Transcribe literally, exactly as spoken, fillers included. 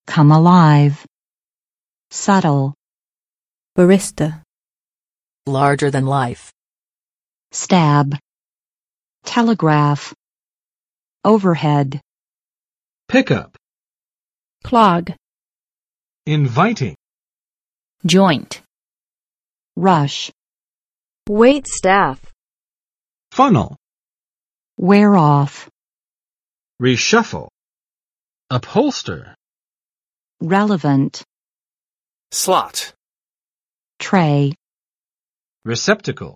come alive. Subtle, barista, larger than life, stab, telegraph, overhead, pickup, clog, inviting, joint, rush, wait staff, funnel, wear off, reshuffle, upholster, relevant, slot, tray, receptacle.